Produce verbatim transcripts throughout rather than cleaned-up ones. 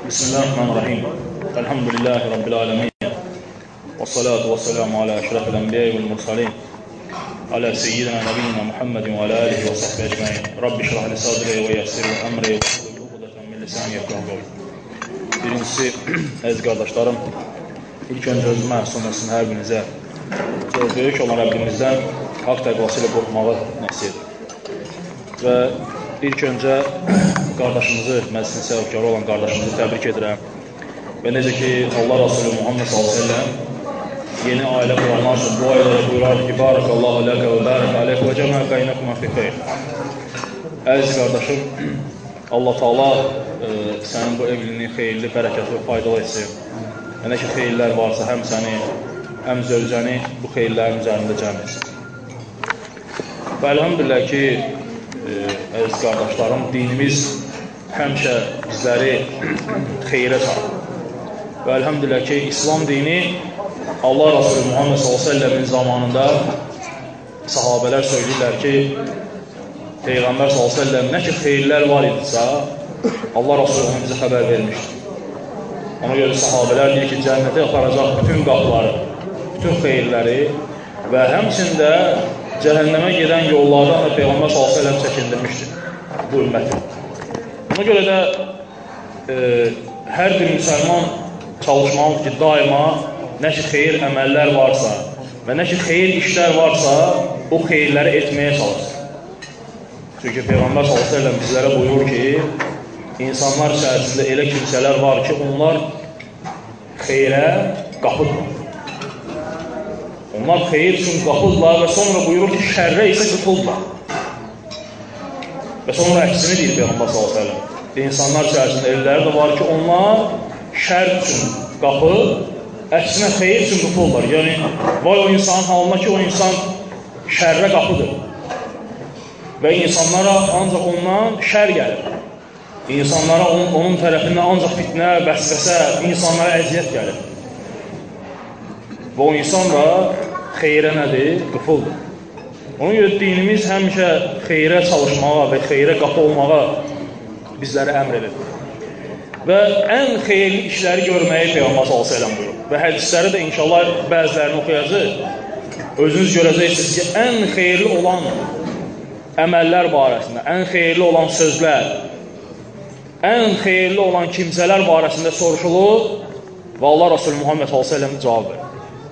Bismillahirrahmanirrahim. Elhamdülillahi Rabbil alemin. Və salatu və selamu alə əşrafil ənbiyə və mursalin. Alə seyyidina nəbiyyina Muhammedin və alə alihi və sahbə ecmain. Rabbi şrah li sadri və yassir və əmri və uqdatan min lisani yefqahu qawli. Birincisi, əziz qardaşlarım, ilk öncə özümə, sonrasını hər birinizə çox böyük olan Rəbbimizdən haqq təqvası ilə qorxmağı nəsib edir. Və ilk öncə qardaşımızı, məclisin səbəbkarı olan qardaşımızı təbrik edirəm. Və necə ki, Allah Rasulü Muhammed sallallahu əleyhi və səlləm yeni ailə quranlar üçün bu ayələrə buyurar ki, Barakallahu ləkə və bərək aleyk və cəmə qaynəkumə fi xeyr. Əziz qardaşım, Allah Taala e, sənin bu evliliyin xeyirli, bərəkətli və faydalı etsin. Və nə ki, xeyirlər varsa, həm səni, həm zövcəni bu xeyirlərin üzərində cəm etsin. Və elhamdülillah ki, e, əziz qardaşlarım, dinimiz həmişə bizləri xeyrə çağırır. Və elhamdülillah ki, İslam dini Allah Rasulü Muhammed sallallahu əleyhi və səlləmin zamanında sahabələr söyləyirlər ki, Peyğəmbər sallallahu əleyhi və səlləm nə ki xeyirlər var idisə, Allah Rasulü onu bizə xəbər vermişdir. Ona görə sahabələr deyir ki, cənnətə aparacaq bütün qapıları, bütün xeyirləri və həmçində cəhənnəmə gedən yollardan da Peyğəmbər sallallahu əleyhi və səlləm çəkindirmişdir bu ümməti. Ona görə də e, hər bir müsəlman çalışmalıdır ki, daima nə ki xeyir əməllər varsa və nə ki xeyir işlər varsa, o xeyirləri etməyə çalışsın. Çünki Peyğəmbər sallallahu əleyhi və səlləm bizlərə buyurur ki, insanlar içərisində elə kimsələr var ki, onlar xeyrə qapıdırlar. Onlar xeyir üçün qapıdırlar və sonra buyurur ki, şərrə isə qıfıldırlar. Və sonra əksini deyir Peyğəmbər sallallahu əleyhi və səlləm. İnsanlar içərisində elələri də var ki, onlar şər üçün qapı, əksinə xeyir üçün qıfıldırlar. Yəni, vay o insanın halına ki, o insan şərrə qapıdır. Və insanlara ancaq ondan şər gəlir. İnsanlara onun, onun tərəfindən ancaq fitnə, vəsvəsə, insanlara əziyyət gəlir. Və o insan da xeyrə nədir? Qıfıldır. Ona görə dinimiz həmişə xeyrə çalışmağa və xeyrə qapı olmağa bizləri əmr edir. Və ən xeyirli işləri görməyi Peyğəmbər sallallahu əleyhi və səlləm buyurur. Və hədisləri də inşallah bəzilərini oxuyacaq. Özünüz görəcəksiniz ki, ən xeyirli olan əməllər barəsində, ən xeyirli olan sözlər, ən xeyirli olan kimsələr barəsində soruşulur və Allah Rasulü Muhammed sallallahu əleyhi və səlləm cavab verir.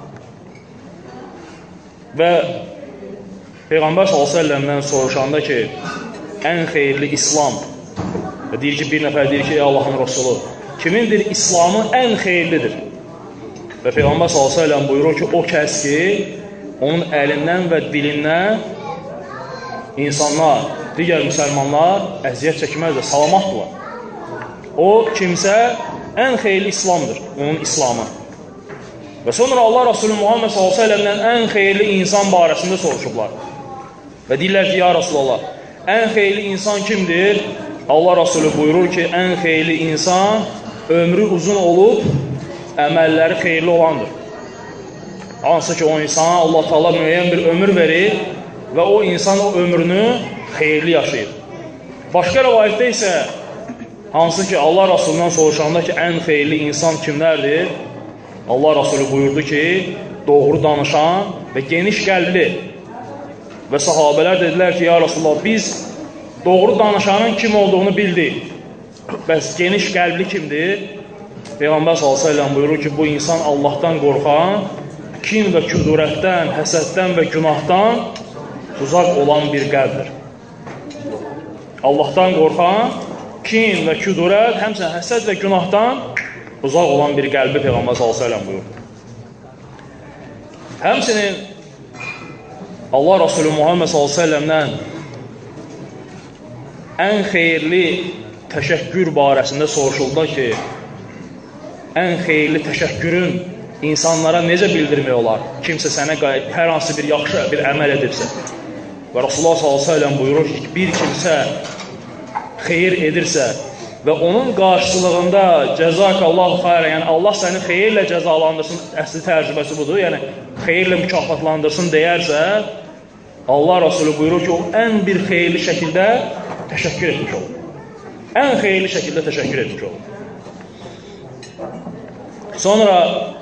Və Peyğəmbər sallallahu əleyhi və səlləmdən soruşanda ki, ən xeyirli İslam və deyir ki, bir nəfər deyir ki, ey Allahın Rasulü, kimindir İslamı ən xeyirlidir? Və Peyğəmbər sallallahu əleyhi və səlləm buyurur ki, o kəs ki, onun əlindən və dilindən insanlar, digər müsəlmanlar əziyyət çəkməz və salamatdırlar. O kimsə ən xeyirli İslamdır, onun İslamı. Və sonra Allah Rasulü Muhammed sallallahu əleyhi və səlləmdən ən xeyirli insan barəsində soruşublar. Və deyirlər ki, ya Rasulallah, ən xeyirli insan kimdir? Allah Rasulü buyurur ki, ən xeyirli insan ömrü uzun olub, əməlləri xeyirli olandır. Hansı ki, o insana Allah Taala müəyyən bir ömür verir və o insan o ömrünü xeyirli yaşayır. Başqa rəvayətdə isə, hansı ki, Allah Rasulundan soruşanda ki, ən xeyirli insan kimlərdir? Allah Rasulü buyurdu ki, doğru danışan və geniş qəlbli. Və sahabələr dedilər ki, ya Rasulullah, biz doğru danışanın kim olduğunu bildik. Bəs geniş qəlbli kimdir? Peyğəmbər sallallahu əleyhi və səlləm buyurur ki, bu insan Allahdan qorxan, kin və küdurətdən, həsəddən və günahdan uzaq olan bir qəlbdir. Allahdan qorxan, kin və küdurət, həmçinin həsəd və günahdan uzaq olan bir qəlbi Peyğəmbər sallallahu əleyhi və səlləm buyurur. Həmçinin Allah Rasulü Muhammed sallallahu əleyhi və səlləmdən ən xeyirli təşəkkür barəsində soruşuldu ki, ən xeyirli təşəkkürün insanlara necə bildirmək olar? Kimsə sənə hər hansı bir yaxşı bir əməl edirsə. Və Rasulullah sallallahu əleyhi və səlləm buyurur ki, bir kimsə xeyir edirsə və onun qarşılığında cəzakallahu xeyrən, yəni Allah səni xeyirlə cəzalandırsın, əsli tərcüməsi budur, yəni xeyirlə mükafatlandırsın deyərsə, Allah Rasulü buyurur ki, o ən bir xeyirli şəkildə təşəkkür etmiş olur. Ən xeyirli şəkildə təşəkkür etmiş olur. Sonra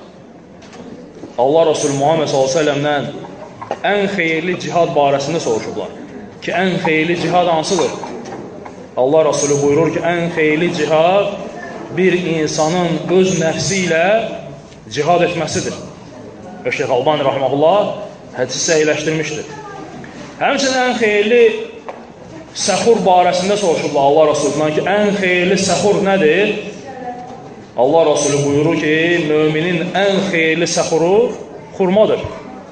Allah Resulü Muhammed sallallahu əleyhi və səlləmdən ən xeyirli cihad barəsində soruşublar ki, ən xeyirli cihad hansıdır? Allah Resulü buyurur ki, ən xeyirli cihad bir insanın öz nəfsi ilə cihad etməsidir. Və Şeyx Albani rahimehullah hədisi səhihləşdirmişdir. Həmçinin ən xeyirli səxur barəsində soruşublar Allah Resulündən ki, ən xeyirli səxur nədir? Allah Resulü buyurur ki, müminin ən xeyirli səxuru xurmadır.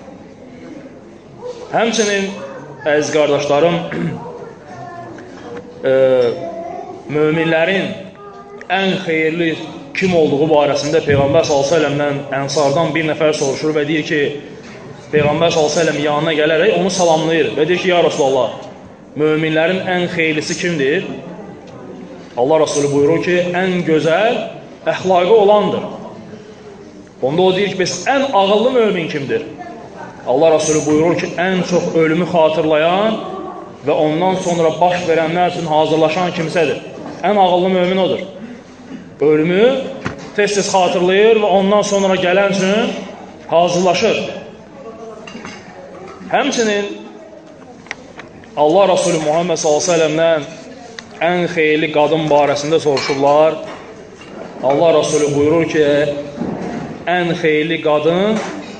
Həmçinin, əziz qardaşlarım, e, möminlərin ən xeyirli kim olduğu barəsində Peyğəmbər sallallahu əleyhi və səlləmdən ənsardan bir nəfər soruşur və deyir ki, Peyğəmbər sallallahu əleyhi və səlləm yanına gələrək onu salamlayır və deyir ki, ya Resulallah, möminlərin ən xeyirlisi kimdir? Allah Resulü buyurur ki, ən gözəl əxlaqı olandır. Onda o deyir ki, bəs ən ağıllı mömin kimdir? Allah Resulü buyurur ki, ən çox ölümü xatırlayan və ondan sonra baş verənlər üçün hazırlaşan kimsədir. Ən ağıllı mömin odur. Ölümü tez-tez xatırlayır və ondan sonra gələn üçün hazırlaşır. Həmçinin Allah Resulü Muhammed sallallahu əleyhi və səlləmdən ən xeyirli qadın barəsində soruşurlar. Allah Resulü buyurur ki, ən xeyirli qadın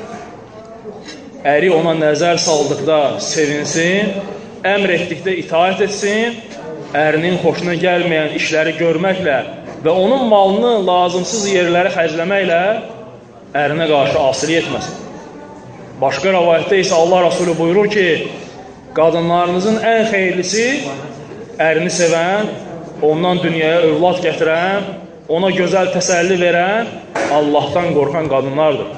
əri ona nəzər saldıqda sevinsin, əmr etdikdə itaət etsin, ərinin xoşuna gəlməyən işləri görməklə və onun malını lazımsız yerlərə xərcləməklə ərinə qarşı asili etməsin. Başqa rəvayətdə isə Allah Resulü buyurur ki, qadınlarınızın ən xeyirlisi ərini sevən, ondan dünyaya övlad gətirən, ona gözəl təsəlli verən, Allahdan qorxan qadınlardır.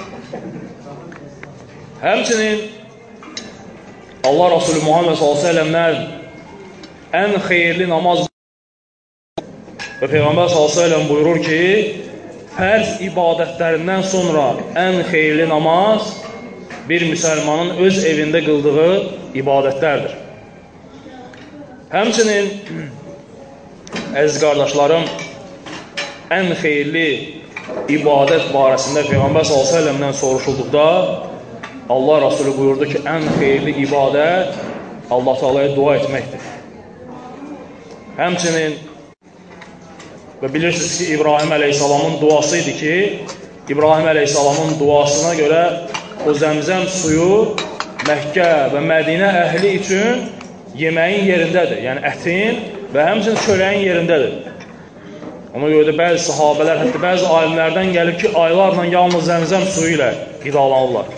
Həmçinin Allah Resulü Muhammed sallallahu əleyhi və səlləmdən ən xeyirli namaz və Peyğəmbər sallallahu əleyhi və səlləm buyurur ki, fərz ibadətlərindən sonra ən xeyirli namaz bir müsəlmanın öz evində qıldığı ibadətlərdir. Həmçinin, əziz qardaşlarım, ən xeyirli ibadət barəsində Peyğəmbər sallallahu əleyhi və səlləmdən soruşulduqda Allah Resulü buyurdu ki, ən xeyirli ibadət Allah Teala'ya dua etməkdir. Həmçinin və bilirsiniz ki, İbrahim əleyhissalamın duası idi ki, İbrahim əleyhissalamın duasına görə o zəmzəm suyu Məkkə və Mədinə əhli üçün yeməyin yerindədir. Yəni ətin və həmçinin çörəyin yerindədir. Ona görə də bəzi sahabələr, hətta bəzi alimlərdən gəlib ki, aylarla yalnız zəmzəm suyu ilə qidalanırlar.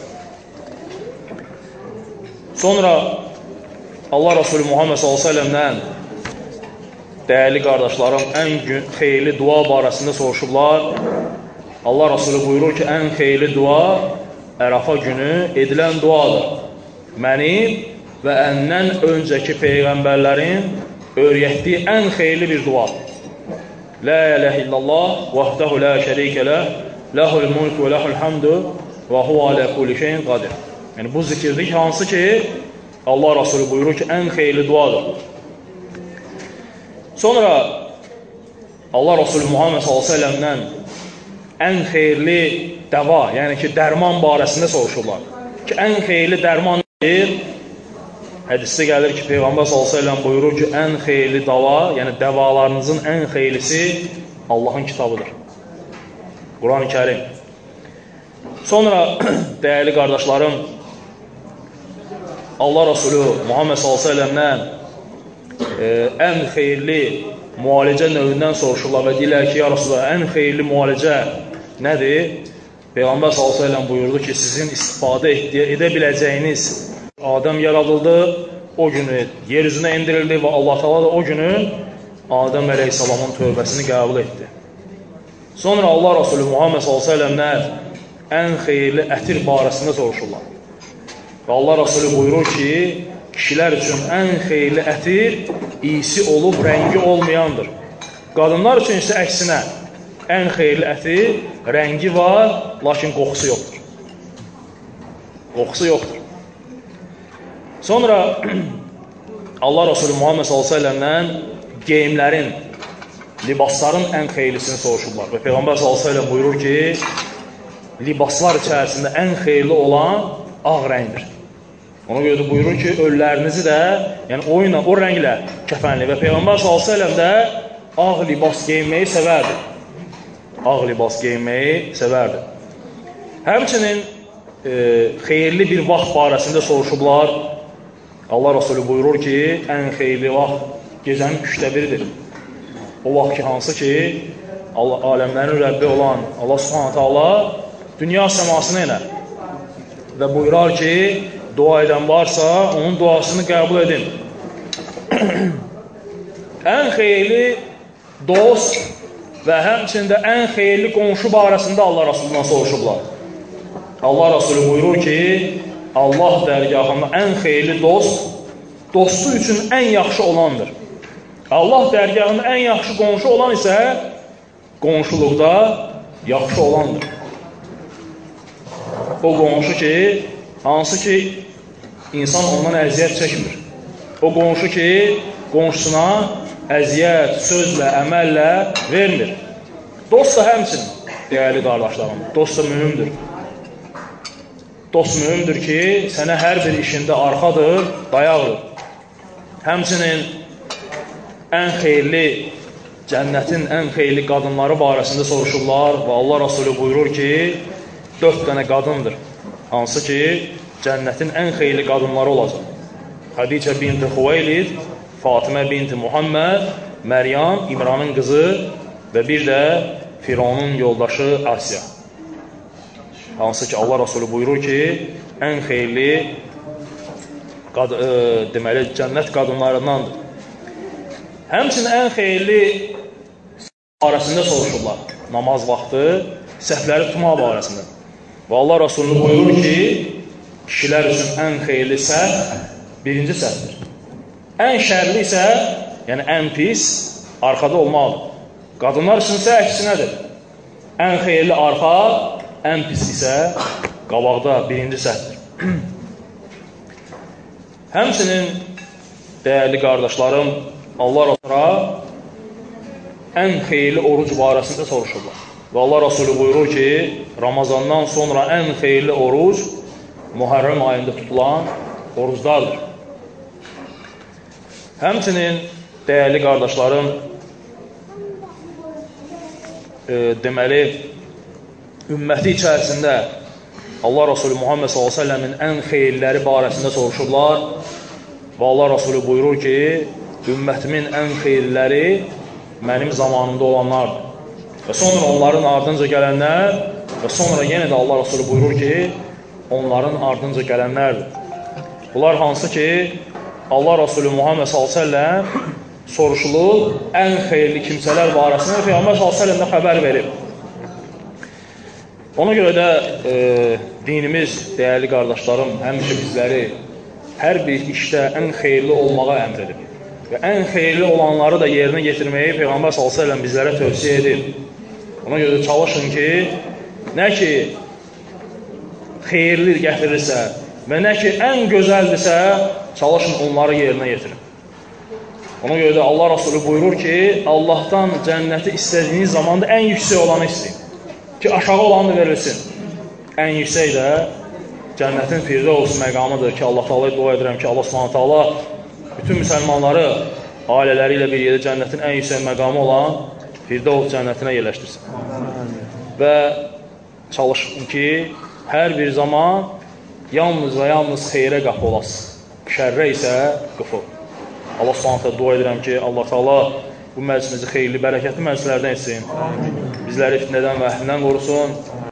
Sonra Allah Resulü Muhammed sallallahu əleyhi və səlləmdən dəyərli qardaşlarım ən xeyirli dua barəsində soruşublar. Allah Resulü buyurur ki, ən xeyirli dua Ərafa günü edilən duadır. Mənim və əndən öncəki peyğəmbərlərin öyrətdiyi ən xeyirli bir dua. La ilahe illallah vahdahu la şərikə ləh, ləhul mulk və ləhul hamdu və huva alə kulli şeyin qadir. Yəni bu zikirdir hansı ki, Allah Resulü buyurur ki, ən xeyirli duadır. Sonra Allah Resulü Muhammed sallallahu əleyhi və səlləmdən ən xeyirli dəva, yəni ki, dərman barəsində soruşurlar. Ki, ən xeyirli dərman nedir? Hədisdə gəlir ki, Peyğəmbər sallallahu əleyhi və səlləm buyurur ki, ən xeyirli dava, yəni dəvalarınızın ən xeyirlisi Allahın kitabıdır. Quran-ı Kərim. Sonra, dəyərli qardaşlarım, Allah Resulü Muhammed sallallahu əleyhi və səlləmdən e, ən xeyirli müalicə növündən soruşurlar və deyirlər ki, ya Resulullah, ən xeyirli müalicə nədir? Peyğəmbər sallallahu əleyhi və səlləm buyurdu ki, sizin istifadə edə biləcəyiniz Adəm yaradıldı, o günü yer üzünə indirildi və Allah Teala da o günü Adəm əleyhissalamın tövbəsini qəbul etdi. Sonra Allah Resulü Muhammed sallallahu əleyhi və səlləmdən ən xeyirli ətir barəsində soruşurlar. Və Allah Resulü buyurur ki, kişilər üçün ən xeyirli ətir iyisi olub, rəngi olmayandır. Qadınlar üçün isə əksinə, ən xeyirli ətir rəngi var, lakin qoxusu yoxdur. Qoxusu yoxdur. Sonra Allah Resulü Muhammed sallallahu əleyhi və səlləmdən geyimlərin libasların ən xeyirlisini soruşublar. Və Peyğəmbər sallallahu əleyhi və səlləm buyurur ki, libaslar içərisində ən xeyirli olan ağ rəngdir. Ona görə də buyurur ki, ölülərinizi də, yəni o ilə, o rənglə kəfənli. Və Peyğəmbər sallallahu əleyhi və səlləm də ağ libas geyinməyi sevərdi. Ağ libas geyinməyi sevərdi. Həmçinin e, xeyirli bir vaxt barəsində soruşublar. Allah Rasulü buyurur ki, ən xeyirli vaxt gecənin üçdə biridir. O vaxt ki, hansı ki, Allah, aləmlərin Rəbbi olan Allah Subhanahu taala dünya səmasına iner və buyurar ki, dua edən varsa, onun duasını qəbul edin. Ən xeyirli dost və həmçində ən xeyirli qonşu barəsində Allah Rasulundan soruşublar. Allah Rasulü buyurur ki, Allah dərgahında ən xeyirli dost, dostu üçün ən yaxşı olandır. Allah dərgahında ən yaxşı qonşu olan isə qonşuluqda yaxşı olandır. O qonşu ki, hansı ki, insan ondan əziyyət çəkmir. O qonşu ki, qonşusuna əziyyət, sözlə, əməllə vermir. Dost da həmçin, dəyərli qardaşlarım, dost da mühümdür. Dost mühümdür ki, sənə hər bir işində arxadır, dayaqdır. Həmçinin ən xeyirli, cənnətin ən xeyirli qadınları barəsində soruşurlar və Allah Rasulü buyurur ki, dörd dənə qadındır, hansı ki, cənnətin ən xeyirli qadınları olacaq. Xədicə binti Xuveylid, Fatimə binti Muhammed, Məryam, İmranın qızı və bir də Fironun yoldaşı Asiya. Hansı ki, Allah Rasulü buyurur ki, ən xeyirli qad e, deməli, cənnət qadınlarındandır. Həmçinin ən xeyirli barəsində soruşurlar. Namaz vaxtı, səhvləri tutmaq barəsində. Və Allah Rasulü buyurur ki, kişilər üçün ən xeyirli səhv birinci səhvdir. Ən şərli isə, yəni ən pis, arxada olmalıdır. Qadınlar üçün isə əksinədir. Ən xeyirli arxa, ən pis isə qabaqda birinci səhvdir. Həmçinin, dəyərli qardaşlarım, Allah Rasulü ən xeyirli oruc barəsində soruşurlar. Və Allah Rasulü buyurur ki, Ramazandan sonra ən xeyirli oruc Muharrem ayında tutulan oruclardır. Həmçinin, dəyərli qardaşlarım, e, deməli, ümməti içərisində Allah Rasulü Muhammed sallallahu əleyhi və səlləmin ən xeyirləri barəsində soruşurlar və Allah Rasulü buyurur ki, ümmətimin ən xeyirləri mənim zamanımda olanlardır. Və sonra onların ardınca gələnlər və sonra yenə də Allah Rasulü buyurur ki, onların ardınca gələnlərdir. Bunlar hansı ki, Allah Rasulü Muhammed sallallahu əleyhi və səlləm soruşulur, ən xeyirli kimsələr barəsində Peyğəmbər sallallahu əleyhi və səlləm də xəbər verib. Ona görə də e, dinimiz, dəyərli qardaşlarım, həmişə bizləri hər bir işdə ən xeyirli olmağa əmr edib. Və ən xeyirli olanları da yerinə getirməyi Peyğəmbər sallallahu əleyhi və səlləm bizlərə tövsiyə edib. Ona görə də çalışın ki, nə ki xeyirli gətirirsə və nə ki ən gözəldirsə, çalışın onları yerinə yetirin. Ona görə də Allah Rasulü buyurur ki, Allahdan cənnəti istədiyiniz zamanda ən yüksək olanı istəyin. Ki, aşağı olanı verilsin. Ən yüksək də cənnətin Firdevs məqamıdır ki, Allah Taala'ya dua edirəm ki, Allah Subhanahu taala bütün müsəlmanları ailələri ilə bir yerdə cənnətin ən yüksək məqamı olan Firdevs cənnətinə yerləşdirsin. Və çalışın ki, hər bir zaman yalnız və yalnız xeyrə qapı olasın. Şərrə isə qıfıl. Allah Subhanahu dua edirəm ki, Allah Taala bu məclisimizi xeyirli, bərəkətli məclislərdən etsin. Bizləri fitnədən və əhlindən qorusun.